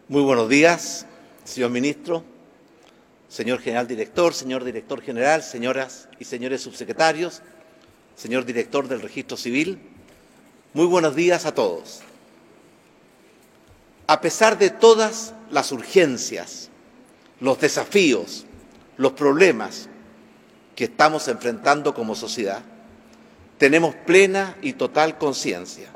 Muy buenos días, señor ministro, señor general director, señor director general, señoras y señores subsecretarios, señor director del Registro Civil. Muy buenos días a todos. A pesar de todas las urgencias, los desafíos, los problemas que estamos enfrentando como sociedad, tenemos plena y total conciencia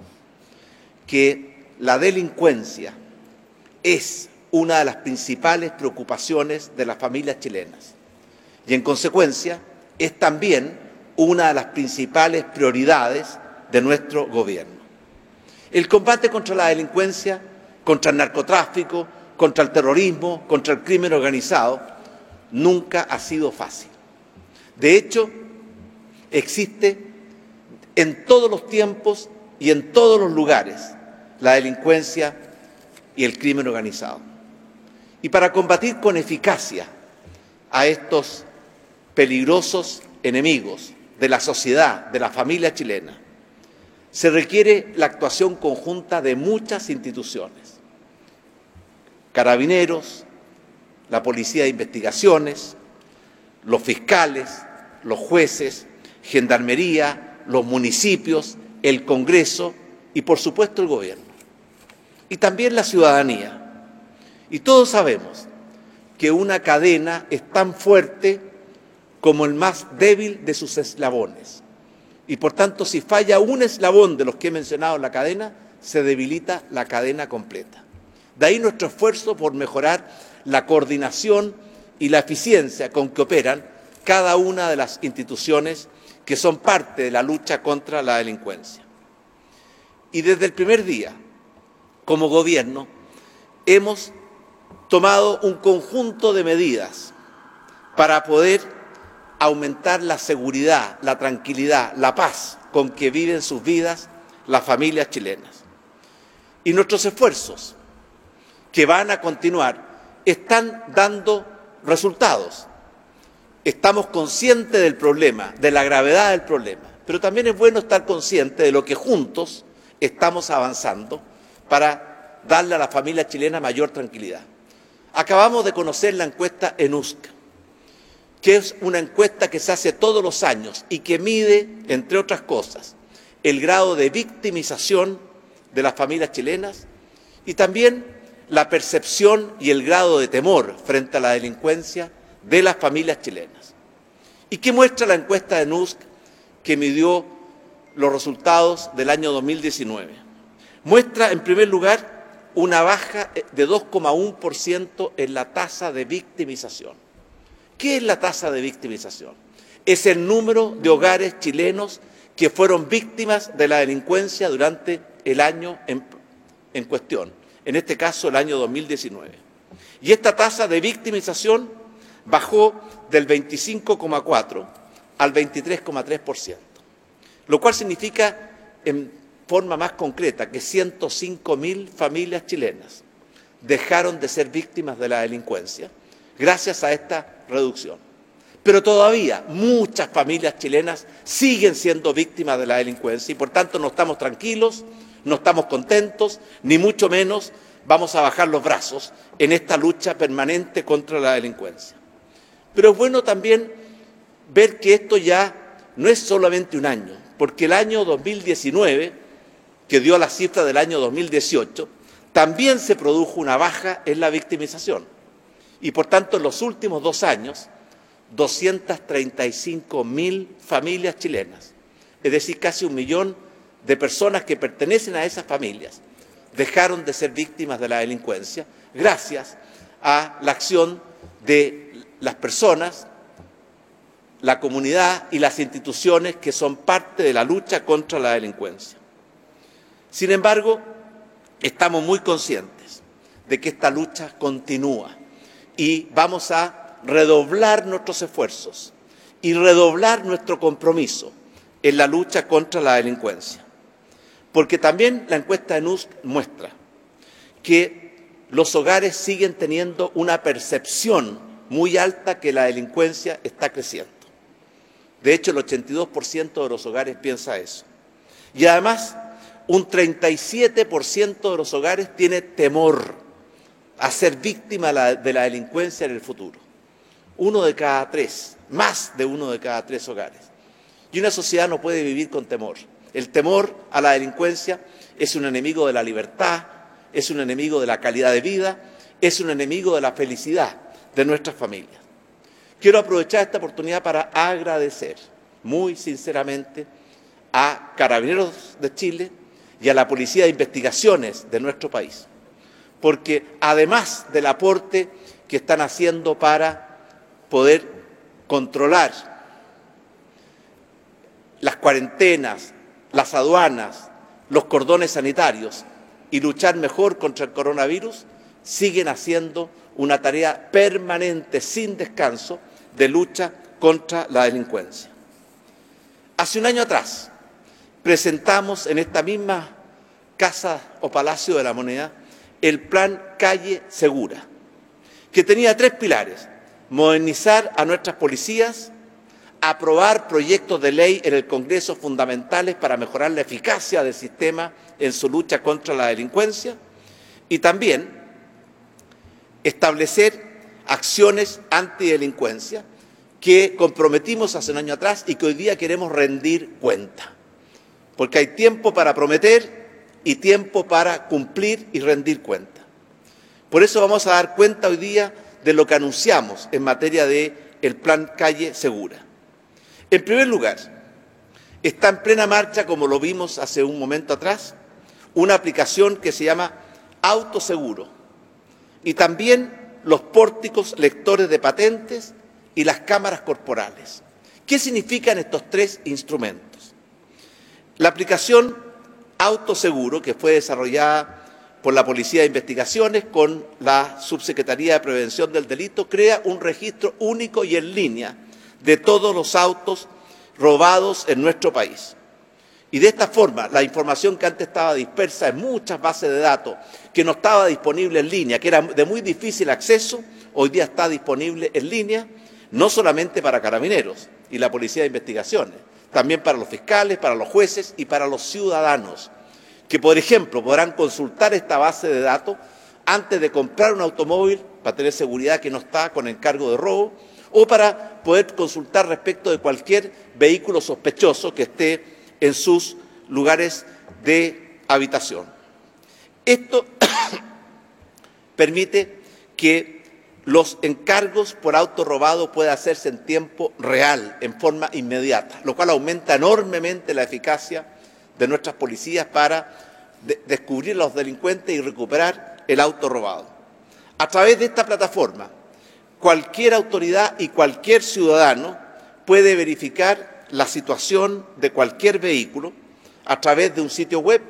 que la delincuencia es una de las principales preocupaciones de las familias chilenas y, en consecuencia, es también una de las principales prioridades de nuestro gobierno. El combate contra la delincuencia, contra el narcotráfico, contra el terrorismo, contra el crimen organizado, nunca ha sido fácil. De hecho, existe en todos los tiempos y en todos los lugares la delincuencia y el crimen organizado. Y para combatir con eficacia a estos peligrosos enemigos de la sociedad, de la familia chilena, se requiere la actuación conjunta de muchas instituciones: Carabineros, la Policía de Investigaciones, los fiscales, los jueces, Gendarmería, los municipios, el Congreso y, por supuesto, el gobierno. Y también la ciudadanía. Y todos sabemos que una cadena es tan fuerte como el más débil de sus eslabones. Y por tanto, si falla un eslabón de los que he mencionado en la cadena, se debilita la cadena completa. De ahí nuestro esfuerzo por mejorar la coordinación y la eficiencia con que operan cada una de las instituciones que son parte de la lucha contra la delincuencia. Y desde el primer día, como gobierno, hemos tomado un conjunto de medidas para poder aumentar la seguridad, la tranquilidad, la paz con que viven sus vidas las familias chilenas. Y nuestros esfuerzos, que van a continuar, están dando resultados. Estamos conscientes del problema, de la gravedad del problema, pero también es bueno estar consciente de lo que juntos estamos avanzando para darle a la familia chilena mayor tranquilidad. Acabamos de conocer la encuesta ENUSC, que es una encuesta que se hace todos los años y que mide, entre otras cosas, el grado de victimización de las familias chilenas y también la percepción y el grado de temor frente a la delincuencia de las familias chilenas. ¿Y qué muestra la encuesta de ENUSC que midió los resultados del año 2019? Muestra, en primer lugar, una baja de 2,1% en la tasa de victimización. ¿Qué es la tasa de victimización? Es el número de hogares chilenos que fueron víctimas de la delincuencia durante el año en cuestión, en este caso el año 2019. Y esta tasa de victimización bajó del 25,4% al 23,3%, lo cual significa, en forma más concreta, que 105.000 familias chilenas dejaron de ser víctimas de la delincuencia gracias a esta reducción. Pero todavía muchas familias chilenas siguen siendo víctimas de la delincuencia y, por tanto, no estamos tranquilos, no estamos contentos, ni mucho menos vamos a bajar los brazos en esta lucha permanente contra la delincuencia. Pero es bueno también ver que esto ya no es solamente un año, porque el año 2019, que dio la cifra del año 2018, también se produjo una baja en la victimización. Y por tanto, en los últimos 2 años, 235.000 familias chilenas, es decir, casi 1 millón de personas que pertenecen a esas familias, dejaron de ser víctimas de la delincuencia gracias a la acción de las personas, la comunidad y las instituciones que son parte de la lucha contra la delincuencia. Sin embargo, estamos muy conscientes de que esta lucha continúa y vamos a redoblar nuestros esfuerzos y redoblar nuestro compromiso en la lucha contra la delincuencia. Porque también la encuesta de ENUSC muestra que los hogares siguen teniendo una percepción muy alta que la delincuencia está creciendo. De hecho, el 82% de los hogares piensa eso. Y además, un 37% de los hogares tiene temor a ser víctima de la delincuencia en el futuro. 1 de cada 3, más de 1 de cada 3 hogares. Y una sociedad no puede vivir con temor. El temor a la delincuencia es un enemigo de la libertad, es un enemigo de la calidad de vida, es un enemigo de la felicidad de nuestras familias. Quiero aprovechar esta oportunidad para agradecer muy sinceramente a Carabineros de Chile y a la Policía de Investigaciones de nuestro país, porque además del aporte que están haciendo para poder controlar las cuarentenas, las aduanas, los cordones sanitarios y luchar mejor contra el coronavirus, siguen haciendo una tarea permanente, sin descanso, de lucha contra la delincuencia. Hace un año atrás presentamos en esta misma Casa o Palacio de la Moneda el Plan Calle Segura, que tenía 3 pilares: modernizar a nuestras policías, aprobar proyectos de ley en el Congreso fundamentales para mejorar la eficacia del sistema en su lucha contra la delincuencia, y también establecer acciones antidelincuencia que comprometimos hace un año atrás y que hoy día queremos rendir cuenta. Porque hay tiempo para prometer y tiempo para cumplir y rendir cuenta. Por eso vamos a dar cuenta hoy día de lo que anunciamos en materia del Plan Calle Segura. En primer lugar, está en plena marcha, como lo vimos hace un momento atrás, una aplicación que se llama Autoseguro, y también los pórticos lectores de patentes y las cámaras corporales. ¿Qué significan estos 3 instrumentos? La aplicación Autoseguro, que fue desarrollada por la Policía de Investigaciones con la Subsecretaría de Prevención del Delito, crea un registro único y en línea de todos los autos robados en nuestro país. Y de esta forma, la información que antes estaba dispersa en muchas bases de datos, que no estaba disponible en línea, que era de muy difícil acceso, hoy día está disponible en línea, no solamente para Carabineros y la Policía de Investigaciones, también para los fiscales, para los jueces y para los ciudadanos, que, por ejemplo, podrán consultar esta base de datos antes de comprar un automóvil para tener seguridad que no está con encargo de robo, o para poder consultar respecto de cualquier vehículo sospechoso que esté en sus lugares de habitación. Esto permite que los encargos por auto robado puedan hacerse en tiempo real, en forma inmediata, lo cual aumenta enormemente la eficacia de nuestras policías para descubrir a los delincuentes y recuperar el auto robado. A través de esta plataforma, cualquier autoridad y cualquier ciudadano puede verificar la situación de cualquier vehículo a través de un sitio web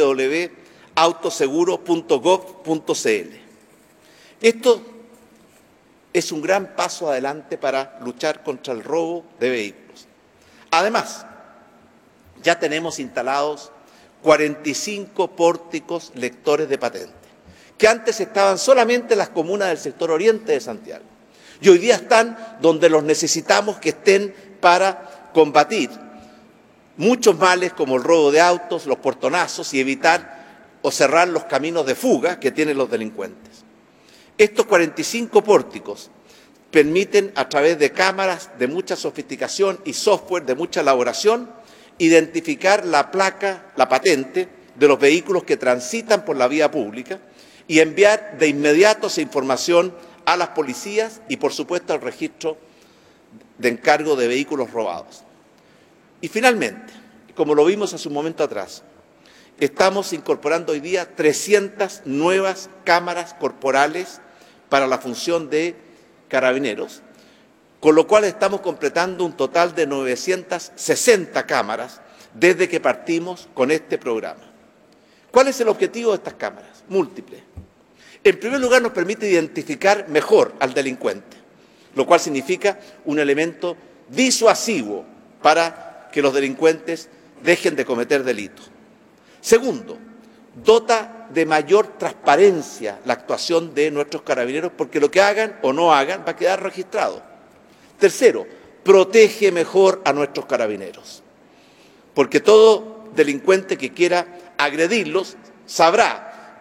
www.autoseguro.gov.cl. Esto es un gran paso adelante para luchar contra el robo de vehículos. Además, ya tenemos instalados 45 pórticos lectores de patentes, que antes estaban solamente en las comunas del sector oriente de Santiago. Y hoy día están donde los necesitamos que estén para combatir muchos males como el robo de autos, los portonazos y evitar o cerrar los caminos de fuga que tienen los delincuentes. Estos 45 pórticos permiten, a través de cámaras de mucha sofisticación y software de mucha elaboración, identificar la placa, la patente de los vehículos que transitan por la vía pública y enviar de inmediato esa información a las policías y, por supuesto, al registro de encargo de vehículos robados. Y finalmente, como lo vimos hace un momento atrás, estamos incorporando hoy día 300 nuevas cámaras corporales para la función de Carabineros, con lo cual estamos completando un total de 960 cámaras desde que partimos con este programa. ¿Cuál es el objetivo de estas cámaras? Múltiple. En primer lugar, nos permite identificar mejor al delincuente, lo cual significa un elemento disuasivo para que los delincuentes dejen de cometer delitos. Segundo, dota de mayor transparencia la actuación de nuestros carabineros, porque lo que hagan o no hagan va a quedar registrado. Tercero, protege mejor a nuestros carabineros, porque todo delincuente que quiera agredirlos sabrá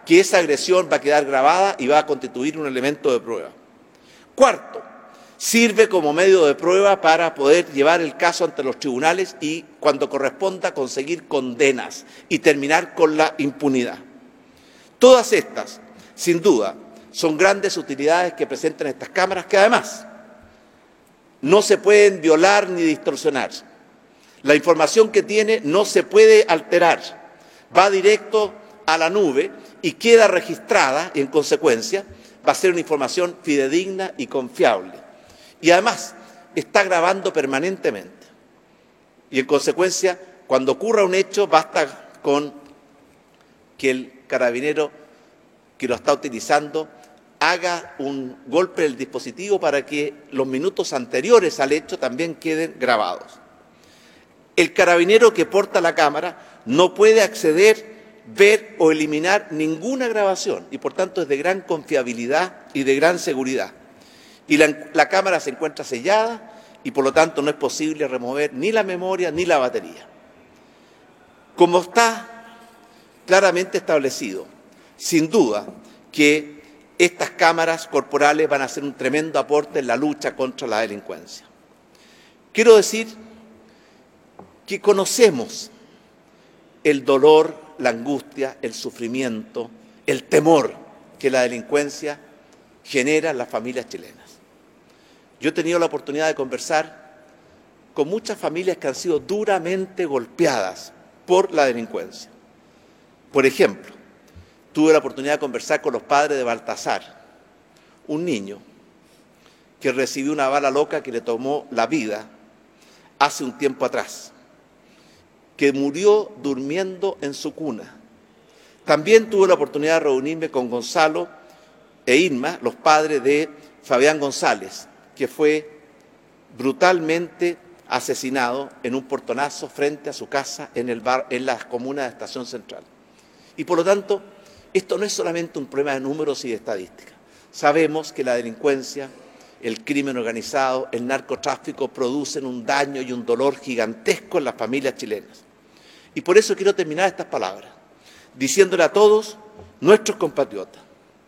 que esa agresión va a quedar grabada y va a constituir un elemento de prueba. Cuarto, sirve como medio de prueba para poder llevar el caso ante los tribunales y, cuando corresponda, conseguir condenas y terminar con la impunidad. Todas estas, sin duda, son grandes utilidades que presentan estas cámaras, que además no se pueden violar ni distorsionar. La información que tiene no se puede alterar, va directo a la nube y queda registrada, y en consecuencia va a ser una información fidedigna y confiable. Y además está grabando permanentemente. Y en consecuencia, cuando ocurra un hecho, basta con que el carabinero que lo está utilizando haga un golpe del dispositivo para que los minutos anteriores al hecho también queden grabados. El carabinero que porta la cámara no puede acceder, ver o eliminar ninguna grabación y por tanto es de gran confiabilidad y de gran seguridad. Y la cámara se encuentra sellada y por lo tanto no es posible remover ni la memoria ni la batería. Como está claramente establecido, sin duda que estas cámaras corporales van a ser un tremendo aporte en la lucha contra la delincuencia. Quiero decir que conocemos el dolor, la angustia, el sufrimiento, el temor que la delincuencia genera en las familias chilenas. Yo he tenido la oportunidad de conversar con muchas familias que han sido duramente golpeadas por la delincuencia. Por ejemplo, tuve la oportunidad de conversar con los padres de Baltasar, un niño que recibió una bala loca que le tomó la vida hace un tiempo atrás, que murió durmiendo en su cuna. También tuve la oportunidad de reunirme con Gonzalo e Irma, los padres de Fabián González, que fue brutalmente asesinado en un portonazo frente a su casa en la comuna de Estación Central. Y por lo tanto, esto no es solamente un problema de números y de estadística. Sabemos que la delincuencia, el crimen organizado, el narcotráfico producen un daño y un dolor gigantesco en las familias chilenas. Y por eso quiero terminar estas palabras, diciéndole a todos nuestros compatriotas: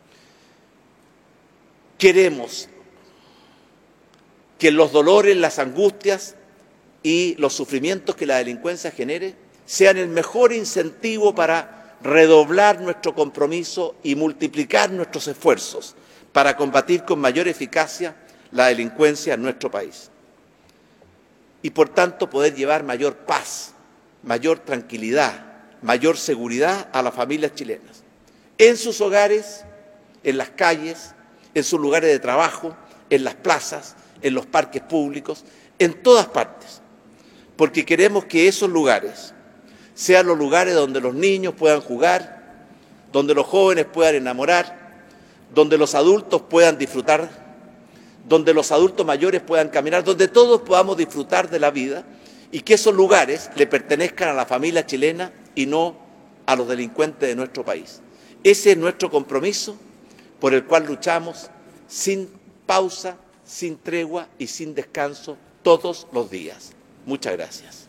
queremos que los dolores, las angustias y los sufrimientos que la delincuencia genere sean el mejor incentivo para redoblar nuestro compromiso y multiplicar nuestros esfuerzos para combatir con mayor eficacia la delincuencia en nuestro país. Y por tanto poder llevar mayor paz, mayor tranquilidad, mayor seguridad a las familias chilenas, en sus hogares, en las calles, en sus lugares de trabajo, en las plazas, en los parques públicos, en todas partes, porque queremos que esos lugares sean los lugares donde los niños puedan jugar, donde los jóvenes puedan enamorar, donde los adultos puedan disfrutar, donde los adultos mayores puedan caminar, donde todos podamos disfrutar de la vida, y que esos lugares le pertenezcan a la familia chilena y no a los delincuentes de nuestro país. Ese es nuestro compromiso por el cual luchamos sin pausa, sin tregua y sin descanso todos los días. Muchas gracias.